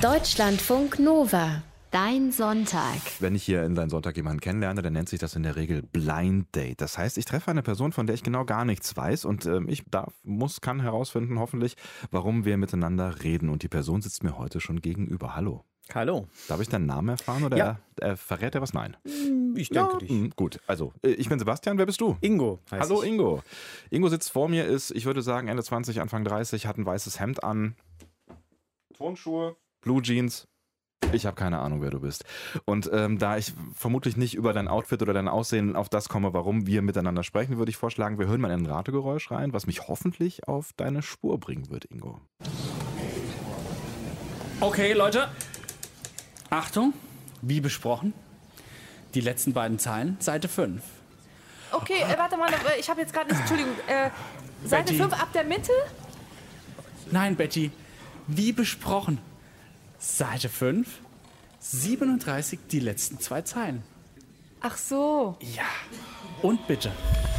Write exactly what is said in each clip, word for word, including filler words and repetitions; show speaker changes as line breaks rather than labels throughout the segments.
Deutschlandfunk Nova. Dein Sonntag.
Wenn ich hier in Dein Sonntag jemanden kennenlerne, dann nennt sich das in der Regel Blind Date. Das heißt, ich treffe eine Person, von der ich genau gar nichts weiß und äh, ich darf, muss, kann herausfinden, hoffentlich, warum wir miteinander reden. Und die Person sitzt mir heute schon gegenüber. Hallo.
Hallo.
Darf ich deinen Namen erfahren oder
Ja.
er, er verrät er was? Nein.
Ich denke
Ja,
dich.
mh, gut, also äh, ich bin Sebastian, wer bist du?
Ingo heißt
Hallo
ich.
Ingo. Ingo sitzt vor mir, ist, ich würde sagen, Ende zwanzig, Anfang dreißig, hat ein weißes Hemd an, Turnschuhe, Blue Jeans. Ich habe keine Ahnung, wer du bist. Und ähm, da ich vermutlich nicht über dein Outfit oder dein Aussehen auf das komme, warum wir miteinander sprechen, würde ich vorschlagen, wir hören mal in ein Rategeräusch rein, was mich hoffentlich auf deine Spur bringen wird, Ingo.
Okay, Leute. Achtung, wie besprochen. Die letzten beiden Zeilen, Seite fünf.
Okay, äh, warte mal, äh, ich habe jetzt gerade nicht, Entschuldigung, äh, Seite
Betty.
fünf ab der Mitte?
Nein, Betty, wie besprochen. Seite fünf, siebenunddreißig, die letzten zwei Zeilen.
Ach so.
Ja, und bitte.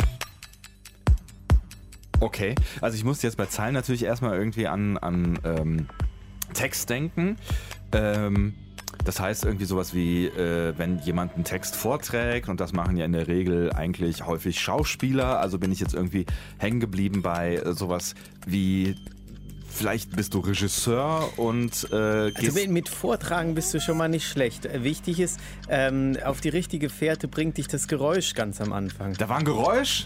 Okay, also ich muss jetzt bei Zeilen natürlich erstmal irgendwie an, an ähm, Text denken. Ähm, das heißt irgendwie sowas wie, äh, wenn jemand einen Text vorträgt, und das machen ja in der Regel eigentlich häufig Schauspieler, also bin ich jetzt irgendwie hängen geblieben bei äh, sowas wie, vielleicht bist du Regisseur und äh, gehst...
Also mit, mit Vortragen bist du schon mal nicht schlecht. Äh, Wichtig ist, ähm, auf die richtige Fährte bringt dich das Geräusch ganz am Anfang.
Da war ein Geräusch?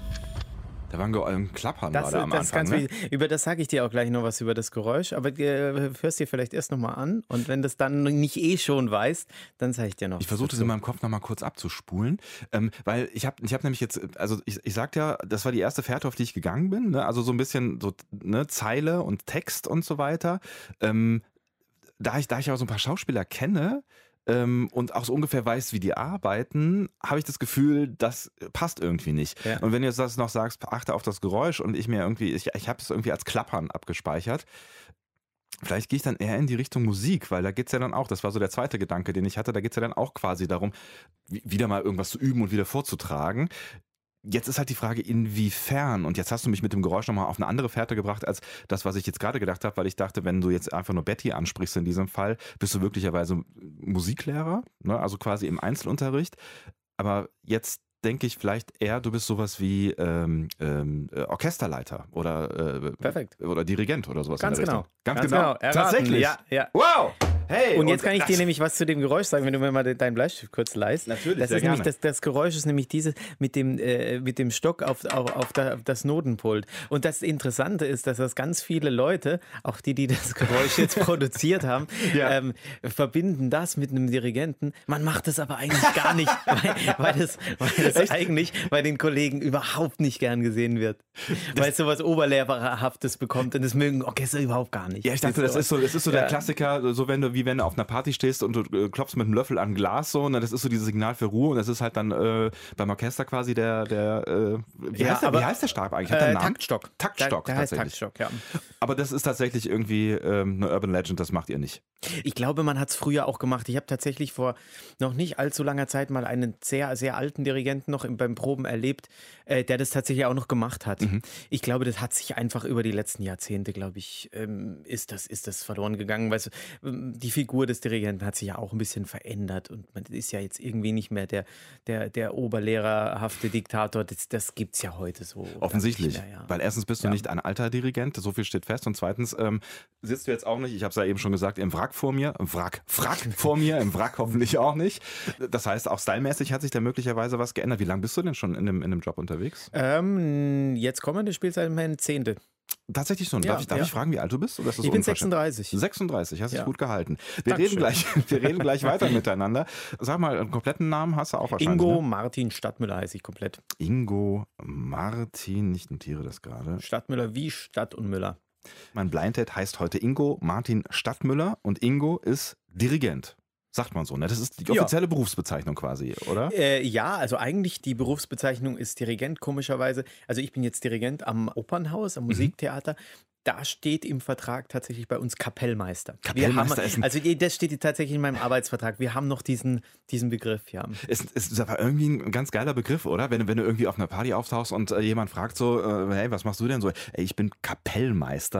Da war ein, Ge ein Klappern
Das,
gerade am
das ist
Anfang,
ganz
ne?
wichtig. Über das sage ich dir auch gleich noch was über das Geräusch, aber äh, hörst dir vielleicht erst nochmal an und wenn das dann nicht eh schon weißt, dann sage ich dir noch.
Ich versuche das in meinem Kopf nochmal kurz abzuspulen, ähm, weil ich habe ich hab nämlich jetzt, also ich, ich sagte ja, das war die erste Fährte, auf die ich gegangen bin, ne? Also so ein bisschen so ne, Zeile und Text und so weiter. Ähm, da, ich, da ich aber so ein paar Schauspieler kenne, ähm, und auch so ungefähr weiß, wie die arbeiten, habe ich das Gefühl, das passt irgendwie nicht.
Ja.
Und wenn du jetzt das noch sagst, achte auf das Geräusch und ich mir irgendwie, ich, ich habe das irgendwie als Klappern abgespeichert, vielleicht gehe ich dann eher in die Richtung Musik, weil da geht's ja dann auch, das war so der zweite Gedanke, den ich hatte, da geht's ja dann auch quasi darum, wie- wieder mal irgendwas zu üben und wieder vorzutragen. Jetzt ist halt die Frage, inwiefern, und jetzt hast du mich mit dem Geräusch nochmal auf eine andere Fährte gebracht, als das, was ich jetzt gerade gedacht habe, weil ich dachte, wenn du jetzt einfach nur Betty ansprichst in diesem Fall, bist du möglicherweise Musiklehrer, ne? Also quasi im Einzelunterricht, aber jetzt denke ich vielleicht eher, du bist sowas wie ähm, ähm, äh, Orchesterleiter oder, äh,
Perfekt.
oder Dirigent oder sowas.
Ganz
in der
genau.
Richtung. Ganz,
Ganz
genau.
genau. Erraten.
Tatsächlich.
Ja, ja.
Wow. Hey.
Und jetzt kann ich
das-
dir nämlich was zu dem Geräusch sagen, wenn du mir mal de- deinen Bleistift kurz leist.
Natürlich,
das
sehr
ist nämlich
gerne.
das, das Geräusch ist nämlich dieses mit dem äh, mit dem Stock auf, auf, auf, der, auf das Notenpult. Und das Interessante ist, dass das ganz viele Leute, auch die, die das Geräusch jetzt produziert haben,
Ja.
ähm, verbinden das mit einem Dirigenten. Man macht das aber eigentlich gar nicht, weil, weil das, weil das eigentlich bei den Kollegen überhaupt nicht gern gesehen wird, weil es sowas Oberlehrerhaftes bekommt und das mögen Orchester überhaupt gar nicht.
Ja, ich dachte, das ist so, das ist so der
Ja.
Klassiker, so wenn du, wie wenn du auf einer Party stehst und du äh, klopfst mit einem Löffel an Glas so, und das ist so dieses Signal für Ruhe und das ist halt dann äh, beim Orchester quasi der, der äh, wie,
Ja,
heißt der
aber-
wie heißt der Stab eigentlich? Hat der
Äh,
einen Namen?
Taktstock.
Taktstock,
Der, der heißt
tatsächlich.
Taktstock, ja.
Aber das ist tatsächlich irgendwie ähm, eine Urban Legend, das macht ihr nicht.
Ich glaube, man hat es früher auch gemacht. Ich habe tatsächlich vor noch nicht allzu langer Zeit mal einen sehr, sehr alten Dirigenten noch im, beim Proben erlebt, äh, der das tatsächlich auch noch gemacht hat.
Mhm.
Ich glaube, das hat sich einfach über die letzten Jahrzehnte, glaube ich, ähm, ist, das, ist das verloren gegangen. Weißt du, ähm, die Figur des Dirigenten hat sich ja auch ein bisschen verändert und man ist ja jetzt irgendwie nicht mehr der, der, der oberlehrerhafte Diktator. Das, das gibt es ja heute so.
Offensichtlich.
Nicht mehr, ja.
Weil erstens bist du
Ja.
nicht ein alter Dirigent, so viel steht fest. Und zweitens ähm, sitzt du jetzt auch nicht, ich habe es ja eben schon gesagt, im Wrack vor mir. Im Wrack, Wrack vor mir, im Wrack hoffentlich auch nicht. Das heißt, auch stylmäßig hat sich da möglicherweise was geändert. Wie lange bist du denn schon in dem, in dem Job unterwegs?
Ähm, jetzt kommende Spielzeit mein Zehnte.
Tatsächlich so.
Ja,
Darf, ich, darf
ja.
ich fragen, wie alt du bist? Oder ist das
Ich bin
unverschämt?
sechsunddreißig.
sechsunddreißig, hast dich
Ja.
gut gehalten. Wir reden,
Dankeschön.
gleich, wir reden gleich weiter miteinander. Sag mal, einen kompletten Namen hast du auch wahrscheinlich.
Ingo
Ne?
Martin Stadtmüller heiße ich komplett.
Ingo Martin, ich notiere das gerade.
Stadtmüller wie Stadt und Müller.
Mein Blind Date heißt heute Ingo Martin Stadtmüller und Ingo ist Dirigent. Sagt man so, ne? Das ist die
Ja.
offizielle Berufsbezeichnung quasi, oder?
Äh, ja, also eigentlich die Berufsbezeichnung ist Dirigent, komischerweise. Also ich bin jetzt Dirigent am Opernhaus, am Musiktheater. Da steht im Vertrag tatsächlich bei uns Kapellmeister.
Kapellmeister
Wir
ist ein-
haben, also das steht tatsächlich in meinem Arbeitsvertrag. Wir haben noch diesen, diesen Begriff, ja.
Es, es ist aber irgendwie ein ganz geiler Begriff, oder? Wenn, du- wenn du irgendwie auf einer Party auftauchst und äh, jemand fragt so, äh, hey, was machst du denn so? Ey, ich bin Kapellmeister.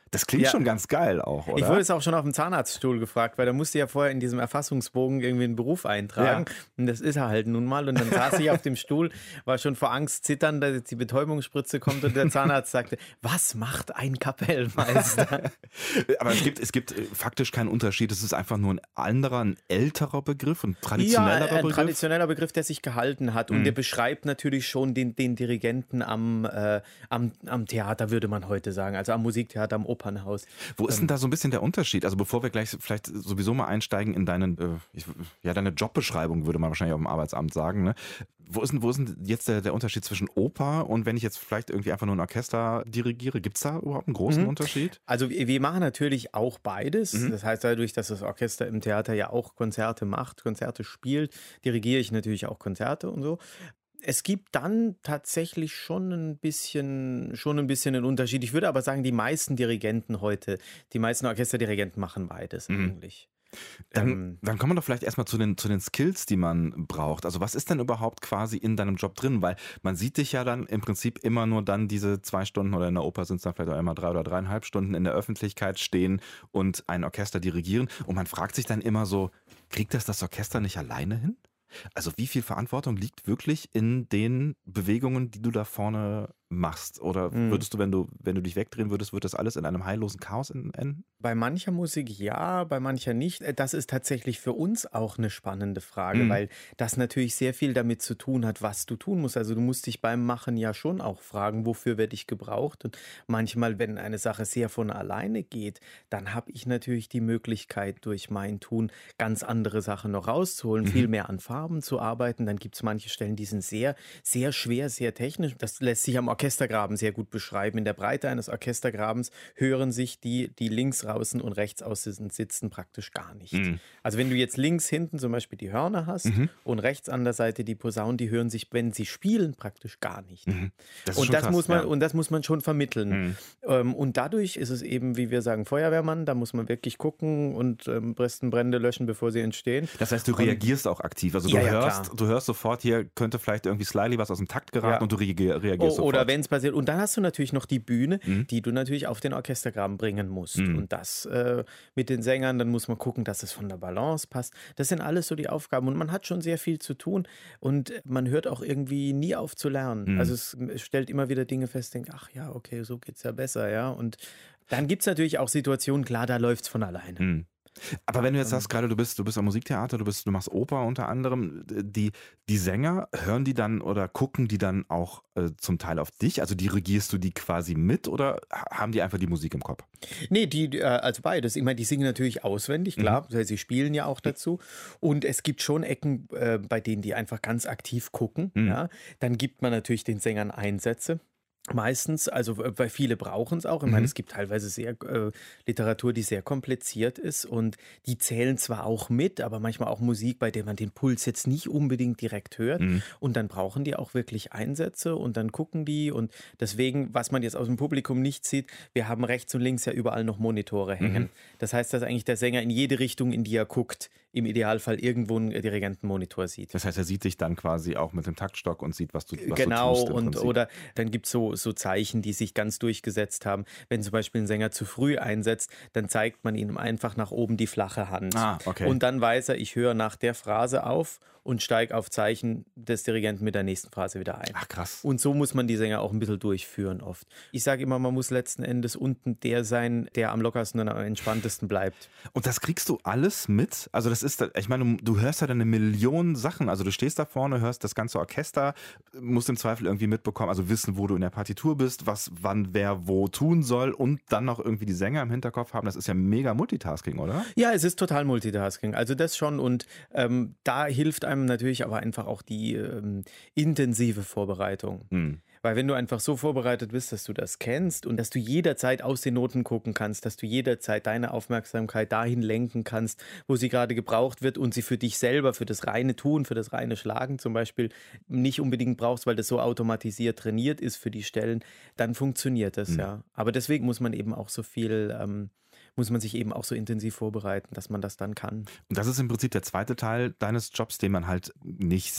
Das klingt
Ja.
schon ganz geil auch, oder?
Ich wurde es auch schon auf dem Zahnarztstuhl gefragt, weil da musste ja vorher in diesem Erfassungsbogen irgendwie einen Beruf eintragen.
Ja.
Und das ist er halt nun mal. Und dann saß ich auf dem Stuhl, war schon vor Angst zittern, dass jetzt die Betäubungsspritze kommt und der Zahnarzt sagte, was macht ein Kapellmeister?
Aber es gibt, es gibt äh, faktisch keinen Unterschied. Es ist einfach nur ein anderer, ein älterer Begriff, ein traditionellerer
Ja, ein
Begriff.
traditioneller Begriff, der sich gehalten hat. Und
Mhm.
der beschreibt natürlich schon den, den Dirigenten am, äh, am, am Theater, würde man heute sagen. Also am Musiktheater, am Opernhaus.
Wo ist denn da so ein bisschen der Unterschied? Also bevor wir gleich vielleicht sowieso mal einsteigen in deinen, äh, ich, ja, deine Jobbeschreibung, würde man wahrscheinlich auf dem Arbeitsamt sagen. Ne? Wo ist denn, wo ist denn jetzt der, der Unterschied zwischen Oper und wenn ich jetzt vielleicht irgendwie einfach nur ein Orchester dirigiere? Gibt es da überhaupt einen großen
Mhm.
Unterschied?
Also wir wir machen natürlich auch beides.
Mhm.
Das heißt, dadurch, dass das Orchester im Theater ja auch Konzerte macht, Konzerte spielt, dirigiere ich natürlich auch Konzerte und so. Es gibt dann tatsächlich schon ein bisschen, schon ein bisschen einen Unterschied. Ich würde aber sagen, die meisten Dirigenten heute, die meisten Orchesterdirigenten machen beides
Mhm.
eigentlich.
Dann,
Ähm,
dann kommen wir doch vielleicht erstmal zu den, zu den Skills, die man braucht. Also was ist denn überhaupt quasi in deinem Job drin? Weil man sieht dich ja dann im Prinzip immer nur dann diese zwei Stunden oder in der Oper sind es dann vielleicht auch immer drei oder dreieinhalb Stunden in der Öffentlichkeit stehen und ein Orchester dirigieren. Und man fragt sich dann immer so, kriegt das das Orchester nicht alleine hin? Also wie viel Verantwortung liegt wirklich in den Bewegungen, die du da vorne machst? Oder
Mhm.
würdest du, wenn du, wenn du dich wegdrehen würdest, wird das alles in einem heillosen Chaos en- enden?
Bei mancher Musik ja, bei mancher nicht. Äh, Das ist tatsächlich für uns auch eine spannende Frage,
Mhm.
weil das natürlich sehr viel damit zu tun hat, was du tun musst. Also du musst dich beim Machen ja schon auch fragen, wofür werde ich gebraucht? Und manchmal, wenn eine Sache sehr von alleine geht, dann habe ich natürlich die Möglichkeit, durch mein Tun ganz andere Sachen noch rauszuholen,
Mhm.
viel mehr an Farben zu arbeiten. Dann gibt es manche Stellen, die sind sehr, sehr schwer, sehr technisch. Das lässt sich am Orchestergraben sehr gut beschreiben. In der Breite eines Orchestergrabens hören sich die, die links draußen und rechts außen sitzen, praktisch gar nicht.
Mhm.
Also wenn du jetzt links hinten zum Beispiel die Hörner hast
Mhm.
und rechts an der Seite die Posaunen, die hören sich, wenn sie spielen, praktisch gar nicht.
Mhm. Das ist
Und
schon
das,
krass,
muss man,
ja.
und das muss man schon vermitteln.
Mhm.
Ähm, und dadurch ist es eben, wie wir sagen, Feuerwehrmann, da muss man wirklich gucken und ähm, besten Brände löschen, bevor sie entstehen.
Das heißt, du
Und-
reagierst auch aktiv. Also du
Ja, ja,
hörst,
klar.
du hörst sofort, hier könnte vielleicht irgendwie slyly was aus dem Takt geraten
Ja.
und du reagier, reagierst
Oh, oder
sofort.
wenn es passiert. Und dann hast du natürlich noch die Bühne,
Mhm.
die du natürlich auf den Orchestergraben bringen musst.
Mhm.
Und das äh, mit den Sängern, dann muss man gucken, dass es von der Balance passt. Das sind alles so die Aufgaben. Und man hat schon sehr viel zu tun. Und man hört auch irgendwie nie auf zu lernen.
Mhm.
Also es, es stellt immer wieder Dinge fest, denkt, ach ja, okay, so geht's ja besser, ja. Und dann gibt es natürlich auch Situationen, klar, da läuft es von alleine.
Mhm. Aber wenn du jetzt
Ähm.
sagst, gerade du bist, du bist am Musiktheater, du bist, du machst Oper unter anderem, die, die Sänger, hören die dann oder gucken die dann auch äh, zum Teil auf dich? Also dirigierst du die quasi mit oder haben die einfach die Musik im Kopf?
Nee, die, äh, also beides. Ich meine, die singen natürlich auswendig, klar, weil sie spielen ja auch dazu. Und es gibt schon Ecken, äh, bei denen die einfach ganz aktiv gucken.
Mhm.
Ja. Dann gibt man natürlich den Sängern Einsätze. Meistens, also weil viele brauchen es auch. Ich meine,
Mhm.
es gibt teilweise sehr äh, Literatur, die sehr kompliziert ist und die zählen zwar auch mit, aber manchmal auch Musik, bei der man den Puls jetzt nicht unbedingt direkt hört.
Mhm.
Und dann brauchen die auch wirklich Einsätze und dann gucken die. Und deswegen, was man jetzt aus dem Publikum nicht sieht, wir haben rechts und links ja überall noch Monitore hängen.
Mhm.
Das heißt, dass eigentlich der Sänger in jede Richtung, in die er guckt, im Idealfall irgendwo einen Dirigentenmonitor sieht.
Das heißt, er sieht dich dann quasi auch mit dem Taktstock und sieht, was du, was
Genau,
du tust. im
und
Prinzip.
oder dann gibt es so, so Zeichen, die sich ganz durchgesetzt haben. Wenn zum Beispiel ein Sänger zu früh einsetzt, dann zeigt man ihm einfach nach oben die flache Hand.
Ah, okay.
Und dann weiß er, ich höre nach der Phrase auf und steige auf Zeichen des Dirigenten mit der nächsten Phrase wieder ein.
Ach krass.
Und so muss man die Sänger auch ein bisschen durchführen oft. Ich sage immer, man muss letzten Endes unten der sein, der am lockersten und am entspanntesten bleibt.
Und das kriegst du alles mit? Also das ist, ich meine, du hörst ja dann eine Million Sachen. Also du stehst da vorne, hörst das ganze Orchester, musst im Zweifel irgendwie mitbekommen, also wissen, wo du in der Partitur bist, was, wann, wer, wo tun soll und dann noch irgendwie die Sänger im Hinterkopf haben. Das ist ja mega Multitasking, oder?
Ja, es ist total Multitasking. Also das schon und ähm, da hilft einem natürlich aber einfach auch die ähm, intensive Vorbereitung.
Hm.
Weil wenn du einfach so vorbereitet bist, dass du das kennst und dass du jederzeit aus den Noten gucken kannst, dass du jederzeit deine Aufmerksamkeit dahin lenken kannst, wo sie gerade gebraucht wird und sie für dich selber, für das reine Tun, für das reine Schlagen zum Beispiel nicht unbedingt brauchst, weil das so automatisiert trainiert ist für die Stellen, dann funktioniert das,
Mhm.
ja. Aber deswegen muss man eben auch so viel, ähm, muss man sich eben auch so intensiv vorbereiten, dass man das dann kann.
Und das ist im Prinzip der zweite Teil deines Jobs, den man halt nicht sieht,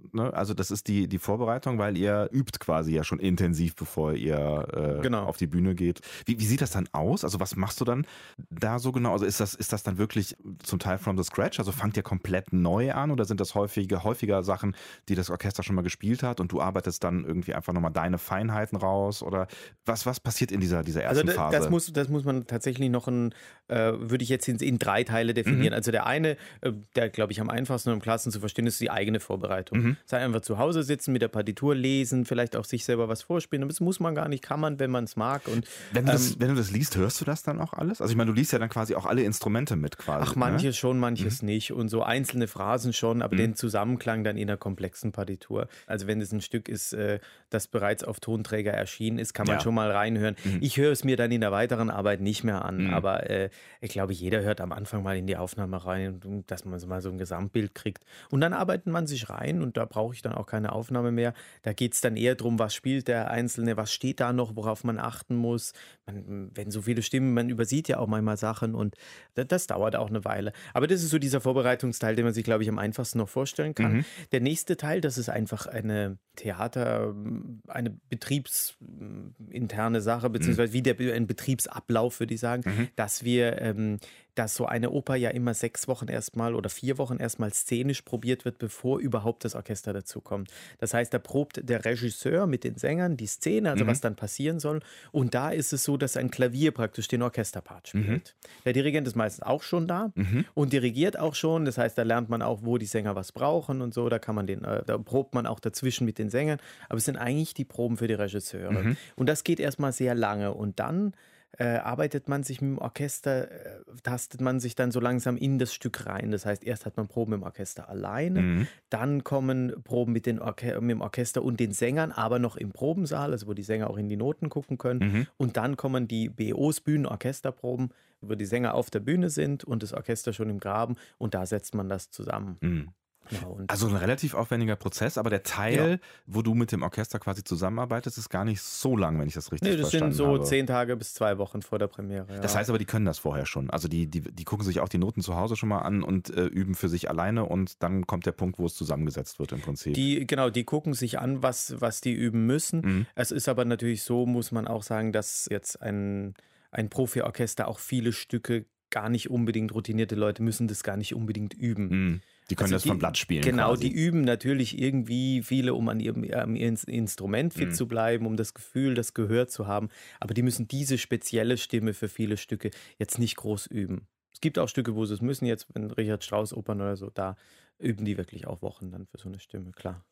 ne? Also das ist die, die Vorbereitung, weil ihr übt quasi ja schon intensiv, bevor ihr äh,
Genau.
auf die Bühne geht. Wie, wie sieht das dann aus? Also was machst du dann da so genau? Also ist das, ist das dann wirklich zum Teil from the scratch? Also fangt ihr komplett neu an oder sind das häufige, häufiger Sachen, die das Orchester schon mal gespielt hat und du arbeitest dann irgendwie einfach nochmal deine Feinheiten raus? Oder was, was passiert in dieser, dieser ersten
Also da-
Phase?
das muss, das muss man tatsächlich noch in, äh, würde ich jetzt in, in drei Teile definieren.
Mhm.
Also der eine, äh, der glaube ich am einfachsten und am klarsten zu verstehen ist, die eigene Vorbereitung.
Mhm.
Sei einfach zu Hause sitzen, mit der Partitur lesen, vielleicht auch sich selber was vorspielen. Das muss man gar nicht, kann man, wenn man es mag. Und
Wenn du, das,
ähm,
wenn du das liest, hörst du das dann auch alles? Also ich meine, du liest ja dann quasi auch alle Instrumente mit quasi.
Ach, manches
ne?
schon, manches nicht. Und so einzelne Phrasen schon, aber
Mhm.
den Zusammenklang dann in einer komplexen Partitur. Also wenn es ein Stück ist, äh, das bereits auf Tonträger erschienen ist, kann man
Ja.
schon mal reinhören.
Mhm.
Ich höre es mir dann in der weiteren Arbeit nicht mehr an.
Mhm.
Aber äh, ich glaube, jeder hört am Anfang mal in die Aufnahme rein, dass man so mal so ein Gesamtbild kriegt. Und dann arbeitet man sich rein und da brauche ich dann auch keine Aufnahme mehr. Da geht es dann eher darum, was spielt der Einzelne, was steht da noch, worauf man achten muss. Man, wenn so viele Stimmen, man übersieht ja auch manchmal Sachen und das, das dauert auch eine Weile. Aber das ist so dieser Vorbereitungsteil, den man sich, glaube ich, am einfachsten noch vorstellen kann.
Mhm.
Der nächste Teil, das ist einfach eine Theater, eine betriebsinterne Sache, beziehungsweise wie der, ein Betriebsablauf, würde ich sagen,
Mhm.
dass wir, ähm, dass so eine Oper ja immer sechs Wochen erstmal oder vier Wochen erstmal szenisch probiert wird, bevor überhaupt das Orchester dazukommt. Das heißt, da probt der Regisseur mit den Sängern die Szene, also
Mhm.
was dann passieren soll. Und da ist es so, dass ein Klavier praktisch den Orchesterpart spielt.
Mhm.
Der Dirigent ist meistens auch schon da
Mhm.
und dirigiert auch schon. Das heißt, da lernt man auch, wo die Sänger was brauchen und so. Da kann man den, äh, da probt man auch dazwischen mit den Sängern. Aber es sind eigentlich die Proben für die Regisseure.
Mhm.
Und das geht erstmal sehr lange. Und dann äh, arbeitet man sich mit dem Orchester, äh, tastet man sich dann so langsam in das Stück rein. Das heißt, erst hat man Proben im Orchester alleine,
Mhm.
dann kommen Proben mit, den Orche mit dem Orchester und den Sängern, aber noch im Probensaal, also wo die Sänger auch in die Noten gucken können.
Mhm.
Und dann kommen die B Os, Bühnenorchesterproben, wo die Sänger auf der Bühne sind und das Orchester schon im Graben und da setzt man das zusammen.
Mhm.
Genau, und
Also ein relativ aufwendiger Prozess, aber der Teil, wo du mit dem Orchester quasi zusammenarbeitest, ist gar nicht so lang, wenn ich das richtig
nee, das
verstanden
sind so
habe.
zehn Tage bis zwei Wochen vor der Premiere. Ja.
Das heißt aber, die können das vorher schon. Also die, die, die gucken sich auch die Noten zu Hause schon mal an und äh, üben für sich alleine und dann kommt der Punkt, wo es zusammengesetzt wird im Prinzip.
Die, genau, die gucken sich an, was, was die üben müssen.
Mhm.
Es ist aber natürlich so, muss man auch sagen, dass jetzt ein, ein Profi-Orchester auch viele Stücke gar nicht unbedingt, routinierte Leute müssen das gar nicht unbedingt üben.
Mhm. Die können
Also
das
die-
vom Blatt spielen.
Genau,
quasi.
die üben natürlich irgendwie viele, um an ihrem, ihrem In- Instrument fit
Mhm.
zu bleiben, um das Gefühl, das Gehör zu haben. Aber die müssen diese spezielle Stimme für viele Stücke jetzt nicht groß üben. Es gibt auch Stücke, wo sie es müssen, jetzt wenn Richard Strauss Opern oder so, da üben die wirklich auch Wochen dann für so eine Stimme, klar.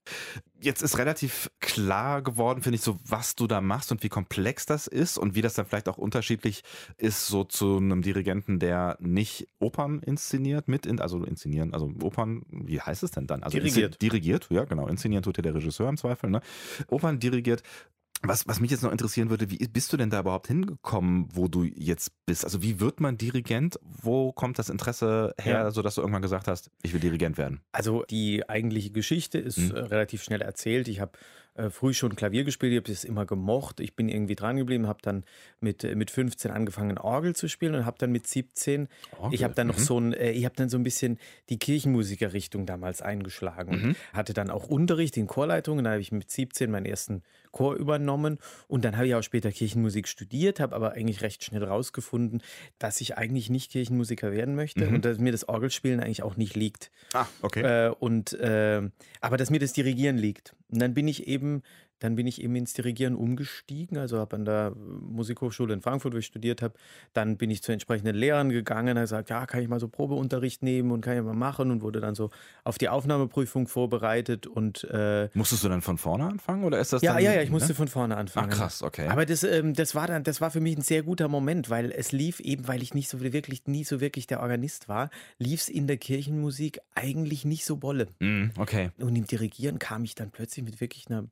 Jetzt ist relativ klar geworden, finde ich, so was du da machst und wie komplex das ist und wie das dann vielleicht auch unterschiedlich ist, so zu einem Dirigenten, der nicht Opern inszeniert, mit, in, also inszenieren, also Opern, wie heißt es denn dann? Also
Dirigiert.
inszeni- Dirigiert, ja genau, inszenieren tut ja der Regisseur im Zweifel, ne? Opern dirigiert. Was, was mich jetzt noch interessieren würde, wie bist du denn da überhaupt hingekommen, wo du jetzt bist? Also wie wird man Dirigent? Wo kommt das Interesse her,
Ja.
sodass du irgendwann gesagt hast, ich will Dirigent werden?
Also die eigentliche Geschichte ist
Mhm.
äh, relativ schnell erzählt. Ich habe äh, früh schon Klavier gespielt, ich habe das immer gemocht. Ich bin irgendwie dran geblieben, habe dann mit, äh, mit fünfzehn angefangen Orgel zu spielen und habe dann mit siebzehn,
Orgel,
ich habe dann noch
mhm.
so ein, äh, ich habe dann so ein bisschen die Kirchenmusikerrichtung damals eingeschlagen und
Mhm.
hatte dann auch Unterricht in Chorleitungen. Da habe ich mit siebzehn meinen ersten Chor übernommen und dann habe ich auch später Kirchenmusik studiert, habe aber eigentlich recht schnell rausgefunden, dass ich eigentlich nicht Kirchenmusiker werden möchte
Mhm.
und dass mir das Orgelspielen eigentlich auch nicht liegt.
Ah, okay.
Äh, und, äh, aber dass mir das Dirigieren liegt. Und dann bin ich eben, dann bin ich eben ins Dirigieren umgestiegen, also habe an der Musikhochschule in Frankfurt, wo ich studiert habe, dann bin ich zu entsprechenden Lehrern gegangen, habe gesagt, ja, kann ich mal so Probeunterricht nehmen und kann ich mal machen und wurde dann so auf die Aufnahmeprüfung vorbereitet und äh,
Musstest du dann von vorne anfangen oder ist das
ja,
dann?
ja, ja, ich musste
ne?
von vorne anfangen.
Ach krass, okay.
Aber das, ähm, das war dann, das war für mich ein sehr guter Moment, weil es lief eben, weil ich nicht so wirklich, nie so wirklich der Organist war, lief es in der Kirchenmusik eigentlich nicht so bolle.
Mm, okay.
Und im Dirigieren kam ich dann plötzlich mit wirklich einer,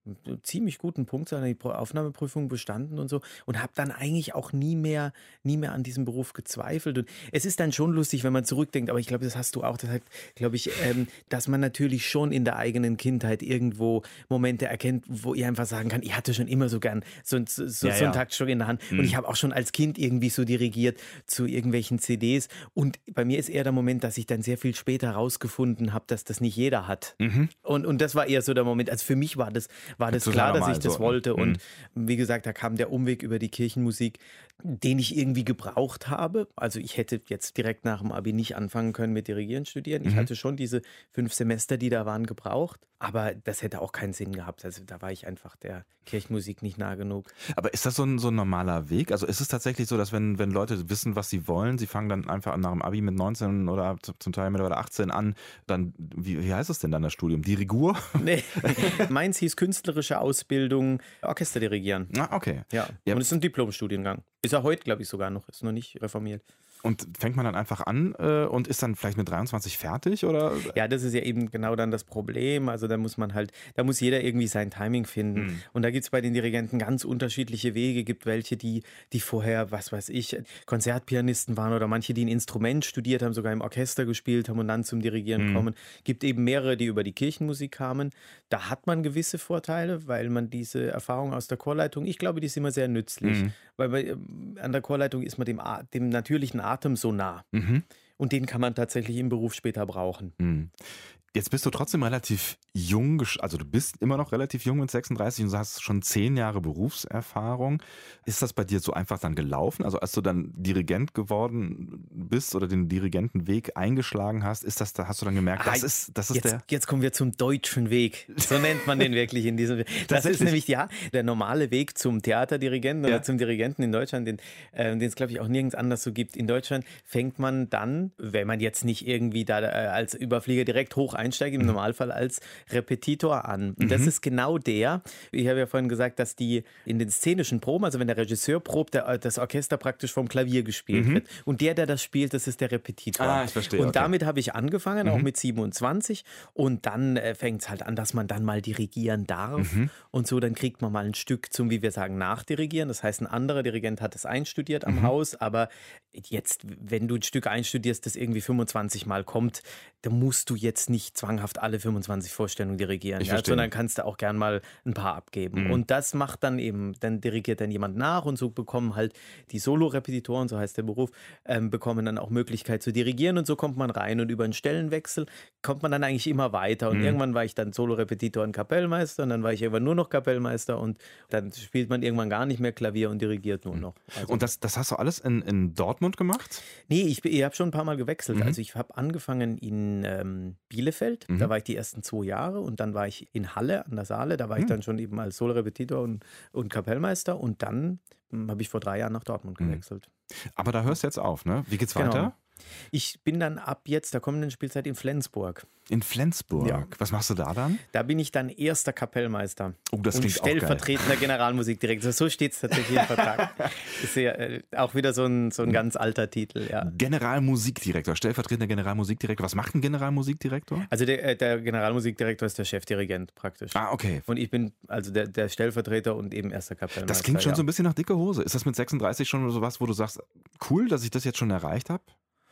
einen ziemlich guten Punkt, die Pro- Aufnahmeprüfung bestanden und so und habe dann eigentlich auch nie mehr, nie mehr an diesem Beruf gezweifelt. Und es ist dann schon lustig, wenn man zurückdenkt, aber ich glaube, das hast du auch, das hat, glaube ich, ähm, dass man natürlich schon in der eigenen Kindheit irgendwo Momente erkennt, wo ihr einfach sagen kann, ich hatte schon immer so gern so, so, so,
Ja,
so einen
ja.
Taktstock in der Hand.
Mhm.
Und ich habe auch schon als Kind irgendwie so dirigiert zu irgendwelchen C Ds. Und bei mir ist eher der Moment, dass ich dann sehr viel später herausgefunden habe, dass das nicht jeder hat.
Mhm.
Und, und das war eher so der Moment. Also für mich war das, war das
Total
klar, dass
normal
ich das
so.
wollte.
Mhm.
Und wie gesagt, da kam der Umweg über die Kirchenmusik, den ich irgendwie gebraucht habe. Also ich hätte jetzt direkt nach dem Abi nicht anfangen können mit Dirigieren studieren. Ich
Mhm.
hatte schon diese fünf Semester, die da waren, gebraucht. Aber das hätte auch keinen Sinn gehabt. Also da war ich einfach der Kirchenmusik nicht nah genug.
Aber ist das so ein, so ein normaler Weg? Also ist es tatsächlich so, dass wenn, wenn Leute wissen, was sie wollen, sie fangen dann einfach an nach dem Abi mit neunzehn oder z- zum Teil mittlerweile achtzehn an, dann, wie, wie heißt es denn dann das Studium? Dirigur?
Nee. Meins hieß künstlerische Ausbildung, Orchester dirigieren.
Ah, okay.
Ja.
Ja.
Und es ist ein Diplomstudiengang. Ist er heute, glaube ich, sogar noch. Ist noch nicht reformiert.
Und fängt man dann einfach an äh, und ist dann vielleicht mit dreiundzwanzig fertig? Oder?
Ja, das ist ja eben genau dann das Problem. Also da muss man halt, da muss jeder irgendwie sein Timing finden.
Mhm.
Und da gibt es bei den Dirigenten ganz unterschiedliche Wege. Gibt welche, die, die vorher, was weiß ich, Konzertpianisten waren oder manche, die ein Instrument studiert haben, sogar im Orchester gespielt haben und dann zum Dirigieren
Mhm.
kommen. Gibt eben mehrere, die über die Kirchenmusik kamen. Da hat man gewisse Vorteile, weil man diese Erfahrung aus der Chorleitung, ich glaube, die ist immer sehr nützlich.
Mhm.
Weil bei, an der Chorleitung ist man dem, A- dem natürlichen Atem so nah.
Mhm.
Und den kann man tatsächlich im Beruf später brauchen.
Mhm. Jetzt bist du trotzdem relativ jung, gesch- also du bist immer noch relativ jung mit sechsunddreißig und du hast schon zehn Jahre Berufserfahrung. Ist das bei dir so einfach dann gelaufen? Also als du dann Dirigent geworden bist oder den Dirigentenweg eingeschlagen hast, ist das, da hast du dann gemerkt,
Ah,
das ist, das ist
Jetzt,
der...
jetzt kommen wir zum deutschen Weg. So nennt man den wirklich in diesem. Das ist
Tatsächlich.
nämlich ja der normale Weg zum Theaterdirigenten oder
Ja.
zum Dirigenten in Deutschland, den äh, den es, glaube ich, auch nirgends anders so gibt. In Deutschland fängt man dann, wenn man jetzt nicht irgendwie da äh, als Überflieger direkt hoch einsteigt, im Normalfall als Repetitor an. Und das ist genau der, ich habe ja vorhin gesagt, dass die in den szenischen Proben, also wenn der Regisseur probt, der, das Orchester praktisch vom Klavier gespielt wird. Und der, der das spielt, das ist der Repetitor.
Ah, ich verstehe,
Und
okay.
damit habe ich angefangen, auch mit siebenundzwanzig. Und dann äh, fängt es halt an, dass man dann mal dirigieren darf. Und so, dann kriegt man mal ein Stück zum, wie wir sagen, Nachdirigieren. Das heißt, ein anderer Dirigent hat es einstudiert am Haus. Aber jetzt, wenn du ein Stück einstudierst, das irgendwie fünfundzwanzig Mal kommt, dann musst du jetzt nicht zwanghaft alle fünfundzwanzig Vorstellungen dirigieren.
Ich
Ja,
verstehe.
sondern kannst du auch gern mal ein paar abgeben. Und das macht dann eben, dann dirigiert dann jemand nach und so bekommen halt die Solo-Repetitoren, so heißt der Beruf, ähm, bekommen dann auch Möglichkeit zu dirigieren und so kommt man rein und über einen Stellenwechsel kommt man dann eigentlich immer weiter und irgendwann war ich dann Solo-Repetitor und Kapellmeister und dann war ich irgendwann nur noch Kapellmeister und dann spielt man irgendwann gar nicht mehr Klavier und dirigiert nur noch. Also,
Und das, das hast du alles in, in Dortmund gemacht?
nee, ich, ich habe schon ein paar Mal gewechselt. Also ich habe angefangen in ähm, Bielefeld, da war ich die ersten zwei Jahre und dann war ich in Halle an der Saale, da war ich dann schon eben als Solo-Repetitor und, und Kapellmeister und dann hm, habe ich vor drei Jahren nach Dortmund gewechselt.
Aber da hörst du jetzt auf, ne? Wie geht's
Genau.
weiter?
Ich bin dann ab jetzt der kommenden Spielzeit in Flensburg.
In Flensburg.
Ja.
Was machst du da dann?
Da bin ich dann erster Kapellmeister
Oh, das
und
klingt auch geil.
stellvertretender Generalmusikdirektor. So steht es tatsächlich im Vertrag. Ist ja äh, auch wieder so ein, so ein ganz alter Titel, ja.
Generalmusikdirektor, stellvertretender Generalmusikdirektor. Was macht ein Generalmusikdirektor?
Also der, äh, der Generalmusikdirektor ist der Chefdirigent praktisch.
Ah, okay.
Und ich bin also der, der Stellvertreter und eben erster Kapellmeister.
Das klingt schon
ja.
so ein bisschen nach dicke Hose. Ist das mit sechsunddreißig schon so was, wo du sagst, cool, dass ich das jetzt schon erreicht habe?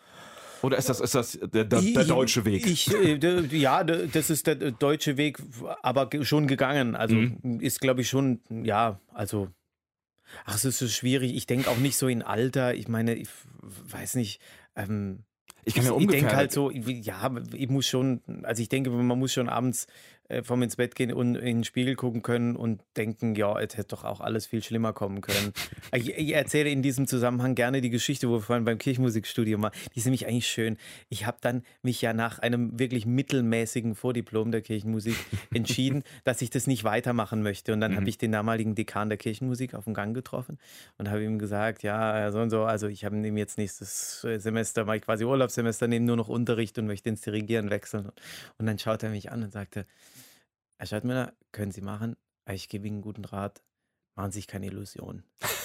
Oder ist das, ist das der, der, der deutsche Weg?
Ich, äh, d- ja, d- das ist der deutsche Weg, aber ge- schon gegangen. Also
Mhm.
ist, glaube ich, schon, ja, also, ach, es ist so schwierig. Ich denke auch nicht so in Alter. Ich meine, ich weiß nicht, ähm,
Ich kann ja
ich
ungefähr.
denke halt so, ja, ich muss schon, also ich denke, man muss schon abends äh, vom ins Bett gehen und in den Spiegel gucken können und denken, ja, es hätte doch auch alles viel schlimmer kommen können. ich, ich erzähle in diesem Zusammenhang gerne die Geschichte, wo wir vorhin beim Kirchenmusikstudium waren. Die ist nämlich eigentlich schön. Ich habe dann mich ja nach einem wirklich mittelmäßigen Vordiplom der Kirchenmusik entschieden, dass ich das nicht weitermachen möchte. Und dann
Mhm.
habe ich den damaligen Dekan der Kirchenmusik auf dem Gang getroffen und habe ihm gesagt, ja, so und so, also ich habe ihm jetzt nächstes Semester, mache ich quasi Urlaubssemester, nehme nur noch Unterricht und möchte ins Dirigieren wechseln. Und dann schaut er mich an und sagte, Herr Schadmüller, können Sie machen, aber ich gebe Ihnen einen guten Rat, machen Sie sich keine Illusionen.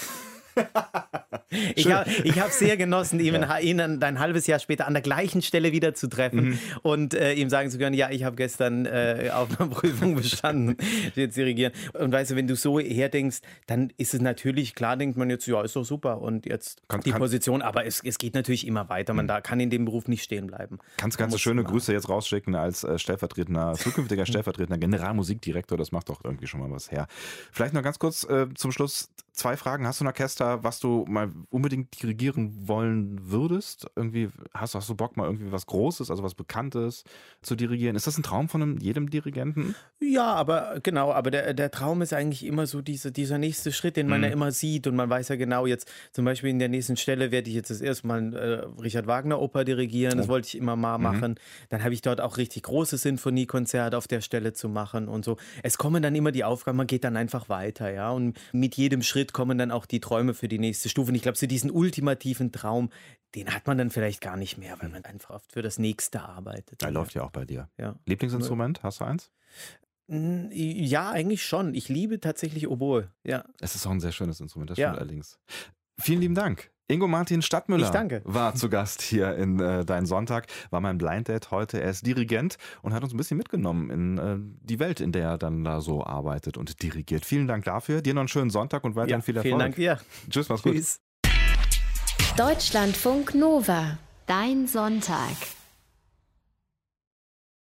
Ich habe ich hab sehr genossen, ihn, ja. ihn ein, ein halbes Jahr später an der gleichen Stelle wieder zu treffen mhm. und äh, ihm sagen zu können, ja, ich habe gestern äh, auf einer Prüfung bestanden, jetzt dirigieren. Und weißt du, wenn du so herdenkst, dann ist es natürlich, klar denkt man jetzt, ja, ist doch super und jetzt kann, die kann, Position, aber es, es geht natürlich immer weiter, man mhm. da kann in dem Beruf nicht stehen bleiben.
Kannst ganz schöne Grüße jetzt rausschicken als äh, stellvertretender, zukünftiger stellvertretender Generalmusikdirektor, das macht doch irgendwie schon mal was her. Vielleicht noch ganz kurz äh, zum Schluss zwei Fragen. Hast du ein Orchester, was du mal unbedingt dirigieren wollen würdest? Irgendwie hast, hast du Bock, mal irgendwie was Großes, also was Bekanntes zu dirigieren? Ist das ein Traum von einem, jedem Dirigenten?
Ja, aber genau, aber der, der Traum ist eigentlich immer so diese, dieser nächste Schritt, den man mhm. ja immer sieht und man weiß ja genau jetzt, zum Beispiel in der nächsten Stelle werde ich jetzt das erste Mal äh, Richard Wagner Oper dirigieren, das oh. wollte ich immer mal mhm. machen. Dann habe ich dort auch richtig große Sinfoniekonzerte auf der Stelle zu machen und so. Es kommen dann immer die Aufgaben, man geht dann einfach weiter, ja, und mit jedem Schritt kommen dann auch die Träume für die nächste Stufe. Und ich glaube, so diesen ultimativen Traum, den hat man dann vielleicht gar nicht mehr, weil man einfach oft für das Nächste arbeitet.
Der ja. läuft ja auch bei dir.
Ja.
Lieblingsinstrument, hast du eins?
Ja, eigentlich schon. Ich liebe tatsächlich Oboe. Ja.
Es ist auch ein sehr schönes Instrument, das
ja.
stimmt allerdings. Vielen lieben Dank. Ingo Martin Stadtmüller
ich danke.
war zu Gast hier in äh, Dein Sonntag, war mein Blind Date heute. Er ist Dirigent und hat uns ein bisschen mitgenommen in äh, die Welt, in der er dann da so arbeitet und dirigiert. Vielen Dank dafür. Dir noch einen schönen Sonntag und weiterhin
ja,
viel Erfolg.
Vielen Dank dir.
Tschüss, mach's gut.
Tschüss.
Deutschlandfunk Nova. Dein Sonntag.